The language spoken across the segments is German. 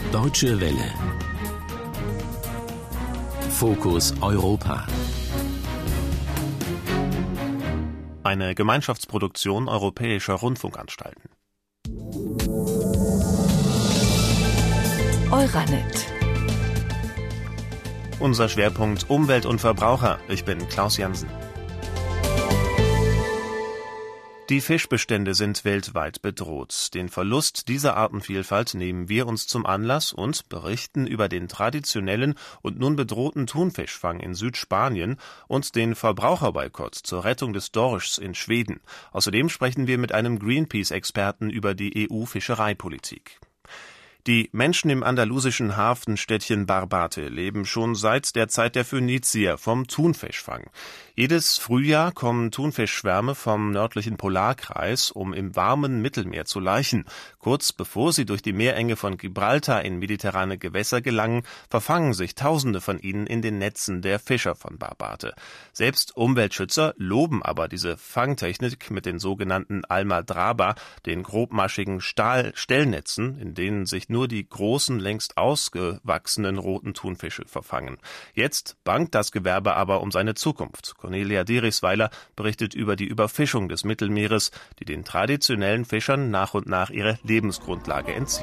Deutsche Welle. Fokus Europa. Eine Gemeinschaftsproduktion europäischer Rundfunkanstalten. Euranet. Unser Schwerpunkt Umwelt und Verbraucher. Ich bin Klaus Jansen. Die Fischbestände sind weltweit bedroht. Den Verlust dieser Artenvielfalt nehmen wir uns zum Anlass und berichten über den traditionellen und nun bedrohten Thunfischfang in Südspanien und den Verbraucherboykott zur Rettung des Dorschs in Schweden. Außerdem sprechen wir mit einem Greenpeace-Experten über die EU-Fischereipolitik. Die Menschen im andalusischen Hafenstädtchen Barbate leben schon seit der Zeit der Phönizier vom Thunfischfang. Jedes Frühjahr kommen Thunfischschwärme vom nördlichen Polarkreis, um im warmen Mittelmeer zu laichen. Kurz bevor sie durch die Meerenge von Gibraltar in mediterrane Gewässer gelangen, verfangen sich Tausende von ihnen in den Netzen der Fischer von Barbate. Selbst Umweltschützer loben aber diese Fangtechnik mit den sogenannten Almadraba, den grobmaschigen Stellnetzen, in denen sich nur die großen, längst ausgewachsenen roten Thunfische verfangen. Jetzt bangt das Gewerbe aber um seine Zukunft. Cornelia Derichsweiler berichtet über die Überfischung des Mittelmeeres, die den traditionellen Fischern nach und nach ihre Lebensgrundlage entzieht.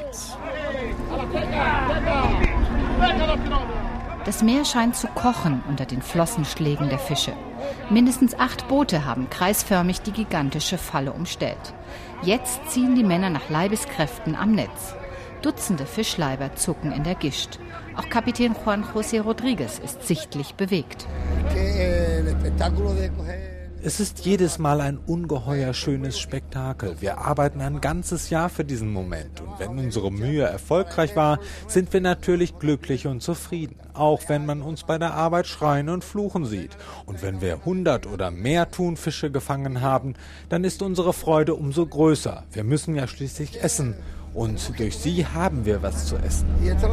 Das Meer scheint zu kochen unter den Flossenschlägen der Fische. Mindestens 8 Boote haben kreisförmig die gigantische Falle umstellt. Jetzt ziehen die Männer nach Leibeskräften am Netz. Dutzende Fischleiber zucken in der Gischt. Auch Kapitän Juan José Rodríguez ist sichtlich bewegt. Es ist jedes Mal ein ungeheuer schönes Spektakel. Wir arbeiten ein ganzes Jahr für diesen Moment. Und wenn unsere Mühe erfolgreich war, sind wir natürlich glücklich und zufrieden. Auch wenn man uns bei der Arbeit schreien und fluchen sieht. Und wenn wir 100 oder mehr Thunfische gefangen haben, dann ist unsere Freude umso größer. Wir müssen ja schließlich essen. Und durch sie haben wir was zu essen.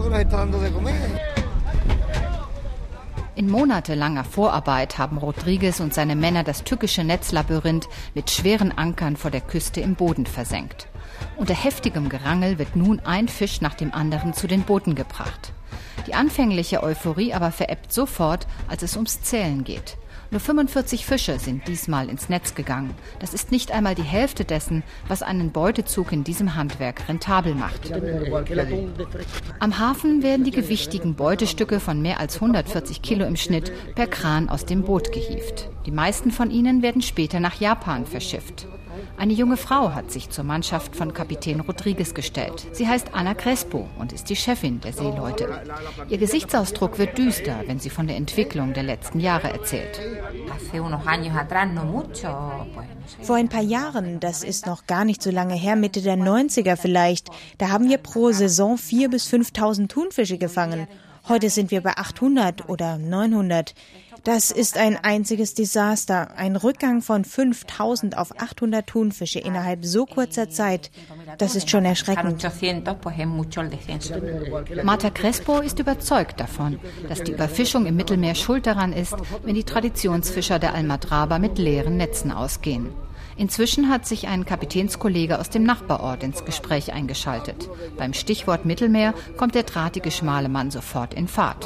In monatelanger Vorarbeit haben Rodríguez und seine Männer das tückische Netzlabyrinth mit schweren Ankern vor der Küste im Boden versenkt. Unter heftigem Gerangel wird nun ein Fisch nach dem anderen zu den Booten gebracht. Die anfängliche Euphorie aber verebbt sofort, als es ums Zählen geht. Nur 45 Fische sind diesmal ins Netz gegangen. Das ist nicht einmal die Hälfte dessen, was einen Beutezug in diesem Handwerk rentabel macht. Am Hafen werden die gewichtigen Beutestücke von mehr als 140 Kilo im Schnitt per Kran aus dem Boot gehievt. Die meisten von ihnen werden später nach Japan verschifft. Eine junge Frau hat sich zur Mannschaft von Kapitän Rodríguez gestellt. Sie heißt Ana Crespo und ist die Chefin der Seeleute. Ihr Gesichtsausdruck wird düster, wenn sie von der Entwicklung der letzten Jahre erzählt. Vor ein paar Jahren, das ist noch gar nicht so lange her, Mitte der 90er vielleicht, da haben wir pro Saison 4.000 bis 5.000 Thunfische gefangen. Heute sind wir bei 800 oder 900. Das ist ein einziges Desaster. Ein Rückgang von 5.000 auf 800 Thunfische innerhalb so kurzer Zeit. Das ist schon erschreckend. Marta Crespo ist überzeugt davon, dass die Überfischung im Mittelmeer schuld daran ist, wenn die Traditionsfischer der Almadraba mit leeren Netzen ausgehen. Inzwischen hat sich ein Kapitänskollege aus dem Nachbarort ins Gespräch eingeschaltet. Beim Stichwort Mittelmeer kommt der drahtige schmale Mann sofort in Fahrt.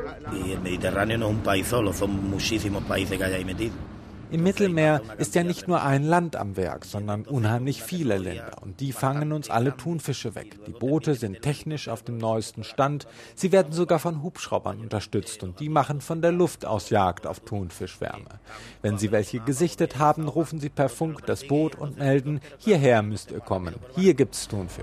Im Mittelmeer ist ja nicht nur ein Land am Werk, sondern unheimlich viele Länder. Und die fangen uns alle Thunfische weg. Die Boote sind technisch auf dem neuesten Stand. Sie werden sogar von Hubschraubern unterstützt. Und die machen von der Luft aus Jagd auf Thunfischschwärme. Wenn Sie welche gesichtet haben, rufen Sie per Funk das Boot und melden, hierher müsst ihr kommen. Hier gibt's Thunfisch.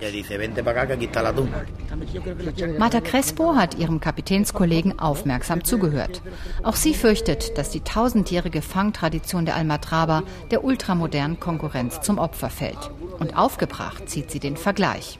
Marta Crespo hat ihrem Kapitänskollegen aufmerksam zugehört. Auch sie fürchtet, dass die 1000-jährige Fangtradition der Almadraba der ultramodernen Konkurrenz zum Opfer fällt. Und aufgebracht zieht sie den Vergleich.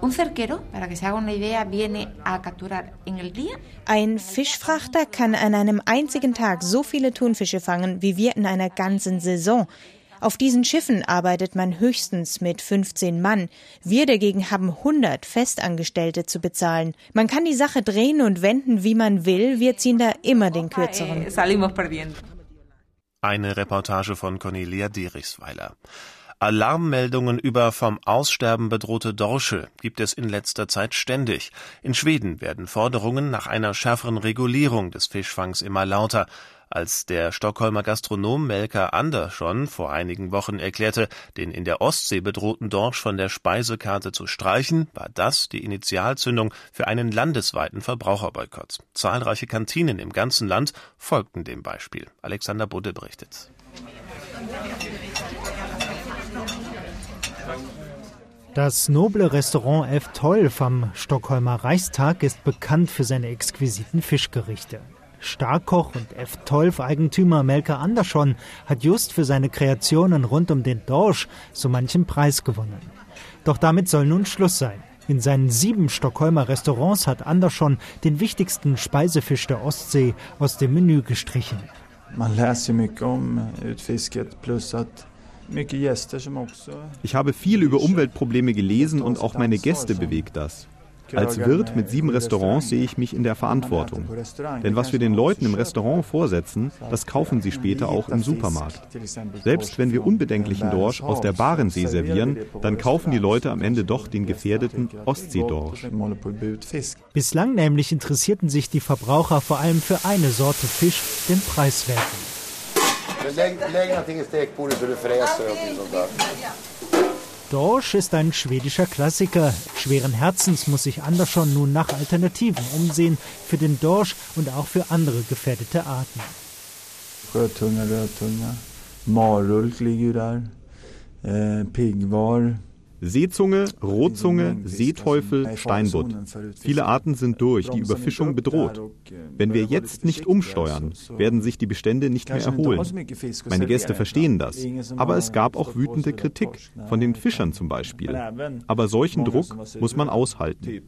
Ein Fischfrachter kann an einem einzigen Tag so viele Thunfische fangen, wie wir in einer ganzen Saison. Auf diesen Schiffen arbeitet man höchstens mit 15 Mann. Wir dagegen haben 100 Festangestellte zu bezahlen. Man kann die Sache drehen und wenden, wie man will. Wir ziehen da immer den Kürzeren. Eine Reportage von Cornelia Derichsweiler. Alarmmeldungen über vom Aussterben bedrohte Dorsche gibt es in letzter Zeit ständig. In Schweden werden Forderungen nach einer schärferen Regulierung des Fischfangs immer lauter. Als der Stockholmer Gastronom Melker Andersson vor einigen Wochen erklärte, den in der Ostsee bedrohten Dorsch von der Speisekarte zu streichen, war das die Initialzündung für einen landesweiten Verbraucherboykott. Zahlreiche Kantinen im ganzen Land folgten dem Beispiel. Alexander Budde berichtet. Das noble Restaurant F12 am Stockholmer Reichstag ist bekannt für seine exquisiten Fischgerichte. Starkoch und F12-Eigentümer Melker Andersson hat just für seine Kreationen rund um den Dorsch so manchen Preis gewonnen. Doch damit soll nun Schluss sein. In seinen 7 Stockholmer Restaurants hat Andersson den wichtigsten Speisefisch der Ostsee aus dem Menü gestrichen. Man läser mycket om utfisket plus att mycket gäster som också. Ich habe viel über Umweltprobleme gelesen und auch meine Gäste bewegt das. Als Wirt mit 7 Restaurants sehe ich mich in der Verantwortung. Denn was wir den Leuten im Restaurant vorsetzen, das kaufen sie später auch im Supermarkt. Selbst wenn wir unbedenklichen Dorsch aus der Barentssee servieren, dann kaufen die Leute am Ende doch den gefährdeten Ostseedorsch. Bislang nämlich interessierten sich die Verbraucher vor allem für eine Sorte Fisch, den preiswerten. Dorsch ist ein schwedischer Klassiker. Schweren Herzens muss sich Andersson nun nach Alternativen umsehen für den Dorsch und auch für andere gefährdete Arten. Sjötunga, Rödtunga, Marulk liegt da, Piggvar. Seezunge, Rotzunge, Seeteufel, Steinbutt. Viele Arten sind durch die Überfischung bedroht. Wenn wir jetzt nicht umsteuern, werden sich die Bestände nicht mehr erholen. Meine Gäste verstehen das. Aber es gab auch wütende Kritik, von den Fischern zum Beispiel. Aber solchen Druck muss man aushalten.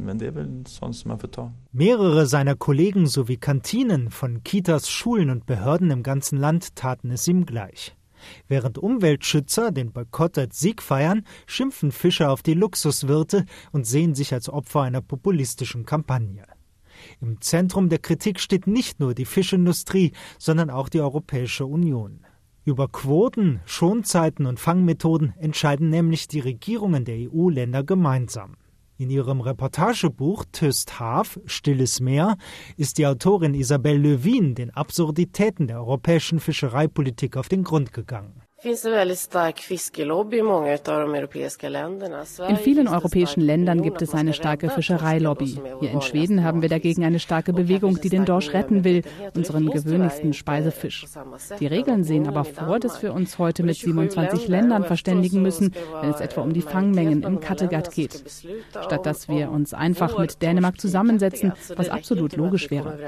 Mehrere seiner Kollegen sowie Kantinen von Kitas, Schulen und Behörden im ganzen Land taten es ihm gleich. Während Umweltschützer den Boykott als Sieg feiern, schimpfen Fischer auf die Luxuswirte und sehen sich als Opfer einer populistischen Kampagne. Im Zentrum der Kritik steht nicht nur die Fischindustrie, sondern auch die Europäische Union. Über Quoten, Schonzeiten und Fangmethoden entscheiden nämlich die Regierungen der EU-Länder gemeinsam. In ihrem Reportagebuch Tyst Hav, Stilles Meer, ist die Autorin Isabelle Lövin den Absurditäten der europäischen Fischereipolitik auf den Grund gegangen. In vielen europäischen Ländern gibt es eine starke Fischereilobby. Hier in Schweden haben wir dagegen eine starke Bewegung, die den Dorsch retten will, unseren gewöhnlichsten Speisefisch. Die Regeln sehen aber vor, dass wir uns heute mit 27 Ländern verständigen müssen, wenn es etwa um die Fangmengen im Kattegat geht. Statt dass wir uns einfach mit Dänemark zusammensetzen, was absolut logisch wäre.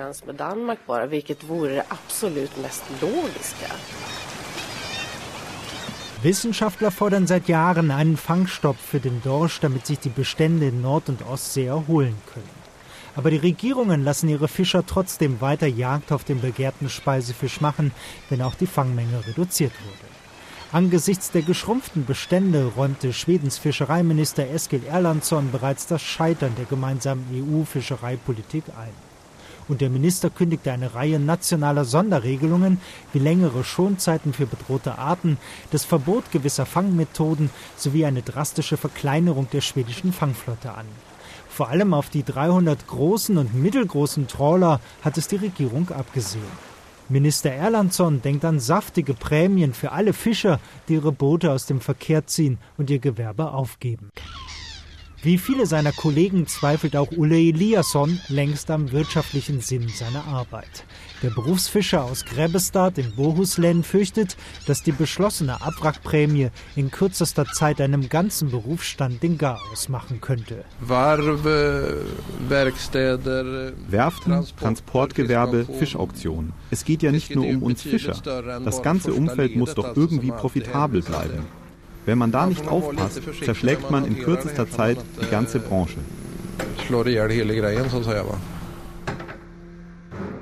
Wissenschaftler fordern seit Jahren einen Fangstopp für den Dorsch, damit sich die Bestände in Nord- und Ostsee erholen können. Aber die Regierungen lassen ihre Fischer trotzdem weiter Jagd auf den begehrten Speisefisch machen, wenn auch die Fangmenge reduziert wurde. Angesichts der geschrumpften Bestände räumte Schwedens Fischereiminister Eskil Erlandsson bereits das Scheitern der gemeinsamen EU-Fischereipolitik ein. Und der Minister kündigte eine Reihe nationaler Sonderregelungen wie längere Schonzeiten für bedrohte Arten, das Verbot gewisser Fangmethoden sowie eine drastische Verkleinerung der schwedischen Fangflotte an. Vor allem auf die 300 großen und mittelgroßen Trawler hat es die Regierung abgesehen. Minister Erlandsson denkt an saftige Prämien für alle Fischer, die ihre Boote aus dem Verkehr ziehen und ihr Gewerbe aufgeben. Wie viele seiner Kollegen zweifelt auch Ulle Eliasson längst am wirtschaftlichen Sinn seiner Arbeit. Der Berufsfischer aus Grebbestad in Bohuslän fürchtet, dass die beschlossene Abwrackprämie in kürzester Zeit einem ganzen Berufsstand den Garaus machen könnte. Werften, Transportgewerbe, Fischauktionen. Es geht ja nicht nur um uns Fischer. Das ganze Umfeld muss doch irgendwie profitabel bleiben. Wenn man da nicht aufpasst, zerschlägt man in kürzester Zeit die ganze Branche.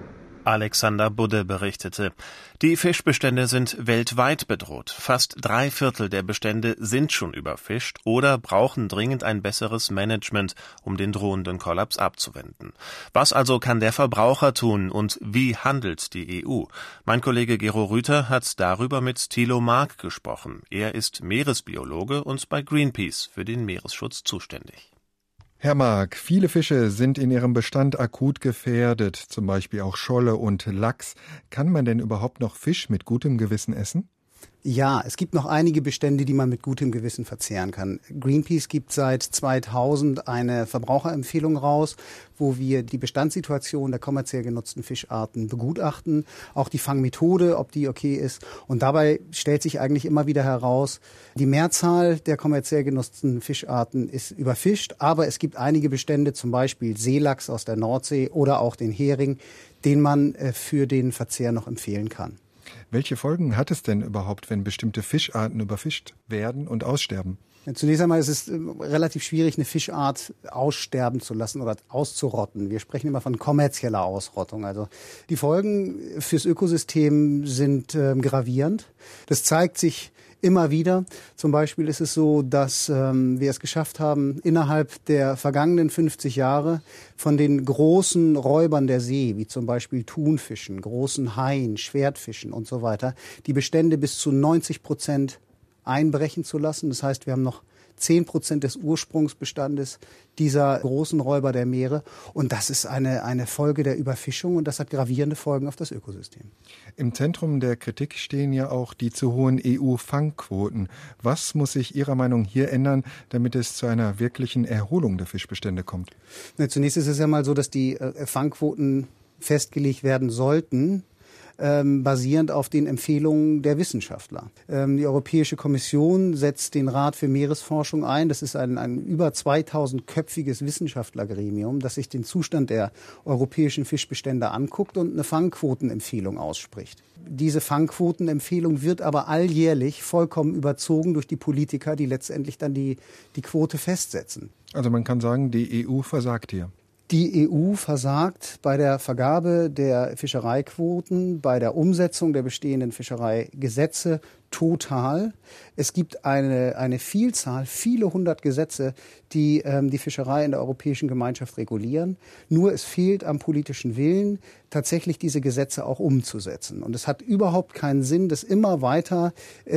Alexander Budde berichtete. Die Fischbestände sind weltweit bedroht. Fast 3/4 der Bestände sind schon überfischt oder brauchen dringend ein besseres Management, um den drohenden Kollaps abzuwenden. Was also kann der Verbraucher tun und wie handelt die EU? Mein Kollege Gero Rüther hat darüber mit Thilo Mark gesprochen. Er ist Meeresbiologe und bei Greenpeace für den Meeresschutz zuständig. Herr Mark, viele Fische sind in ihrem Bestand akut gefährdet, zum Beispiel auch Scholle und Lachs. Kann man denn überhaupt noch Fisch mit gutem Gewissen essen? Ja, es gibt noch einige Bestände, die man mit gutem Gewissen verzehren kann. Greenpeace gibt seit 2000 eine Verbraucherempfehlung raus, wo wir die Bestandssituation der kommerziell genutzten Fischarten begutachten, auch die Fangmethode, ob die okay ist. Und dabei stellt sich eigentlich immer wieder heraus, die Mehrzahl der kommerziell genutzten Fischarten ist überfischt, aber es gibt einige Bestände, zum Beispiel Seelachs aus der Nordsee oder auch den Hering, den man für den Verzehr noch empfehlen kann. Welche Folgen hat es denn überhaupt, wenn bestimmte Fischarten überfischt werden und aussterben? Zunächst einmal ist es relativ schwierig, eine Fischart aussterben zu lassen oder auszurotten. Wir sprechen immer von kommerzieller Ausrottung. Also die Folgen fürs Ökosystem sind gravierend. Das zeigt sich immer wieder. Zum Beispiel ist es so, dass wir es geschafft haben, innerhalb der vergangenen 50 Jahre von den großen Räubern der See, wie zum Beispiel Thunfischen, großen Haien, Schwertfischen und so weiter, die Bestände bis zu 90% einbrechen zu lassen. Das heißt, wir haben noch 10% des Ursprungsbestandes dieser großen Räuber der Meere. Und das ist eine Folge der Überfischung und das hat gravierende Folgen auf das Ökosystem. Im Zentrum der Kritik stehen ja auch die zu hohen EU-Fangquoten. Was muss sich Ihrer Meinung hier ändern, damit es zu einer wirklichen Erholung der Fischbestände kommt? Zunächst ist es ja mal so, dass die Fangquoten festgelegt werden sollten, basierend auf den Empfehlungen der Wissenschaftler. Die Europäische Kommission setzt den Rat für Meeresforschung ein. Das ist ein über 2000-köpfiges Wissenschaftlergremium, das sich den Zustand der europäischen Fischbestände anguckt und eine Fangquotenempfehlung ausspricht. Diese Fangquotenempfehlung wird aber alljährlich vollkommen überzogen durch die Politiker, die letztendlich dann die Quote festsetzen. Also man kann sagen, die EU versagt hier. Die EU versagt bei der Vergabe der Fischereiquoten, bei der Umsetzung der bestehenden Fischereigesetze total. Es gibt eine Vielzahl, viele hundert Gesetze, die die Fischerei in der Europäischen Gemeinschaft regulieren. Nur es fehlt am politischen Willen, tatsächlich diese Gesetze auch umzusetzen. Und es hat überhaupt keinen Sinn, dass immer weiter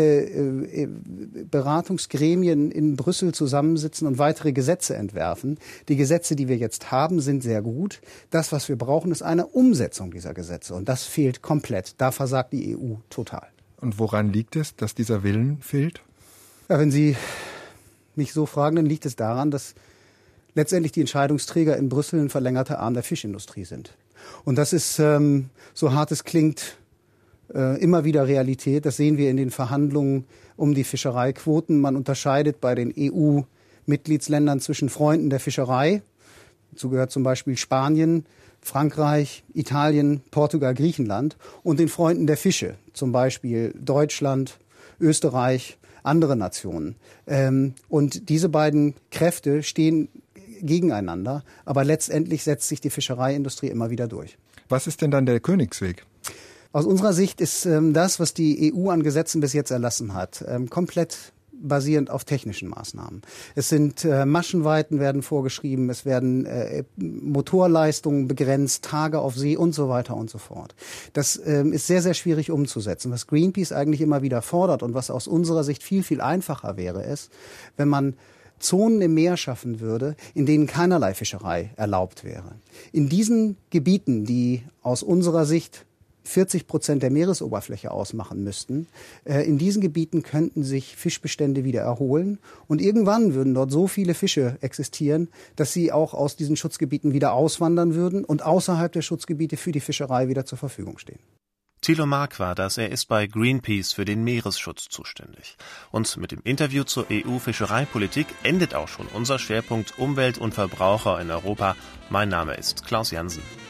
Beratungsgremien in Brüssel zusammensitzen und weitere Gesetze entwerfen. Die Gesetze, die wir jetzt haben, sind sehr gut. Das, was wir brauchen, ist eine Umsetzung dieser Gesetze. Und das fehlt komplett. Da versagt die EU total. Und woran liegt es, dass dieser Willen fehlt? Ja, wenn Sie mich so fragen, dann liegt es daran, dass letztendlich die Entscheidungsträger in Brüssel ein verlängerter Arm der Fischindustrie sind. Und das ist, so hart es klingt, immer wieder Realität. Das sehen wir in den Verhandlungen um die Fischereiquoten. Man unterscheidet bei den EU-Mitgliedsländern zwischen Freunden der Fischerei, dazu gehört zum Beispiel Spanien, Frankreich, Italien, Portugal, Griechenland, und den Freunden der Fische, zum Beispiel Deutschland, Österreich, andere Nationen. Und diese beiden Kräfte stehen gegeneinander, aber letztendlich setzt sich die Fischereiindustrie immer wieder durch. Was ist denn dann der Königsweg? Aus unserer Sicht ist das, was die EU an Gesetzen bis jetzt erlassen hat, komplett basierend auf technischen Maßnahmen. Es sind Maschenweiten werden vorgeschrieben, es werden Motorleistungen begrenzt, Tage auf See und so weiter und so fort. Das ist sehr, sehr schwierig umzusetzen. Was Greenpeace eigentlich immer wieder fordert und was aus unserer Sicht viel, viel einfacher wäre, ist, wenn man Zonen im Meer schaffen würde, in denen keinerlei Fischerei erlaubt wäre. In diesen Gebieten, die aus unserer Sicht 40% der Meeresoberfläche ausmachen müssten. In diesen Gebieten könnten sich Fischbestände wieder erholen und irgendwann würden dort so viele Fische existieren, dass sie auch aus diesen Schutzgebieten wieder auswandern würden und außerhalb der Schutzgebiete für die Fischerei wieder zur Verfügung stehen. Thilo Mark war das, er ist bei Greenpeace für den Meeresschutz zuständig. Und mit dem Interview zur EU-Fischereipolitik endet auch schon unser Schwerpunkt Umwelt und Verbraucher in Europa. Mein Name ist Klaus Jansen.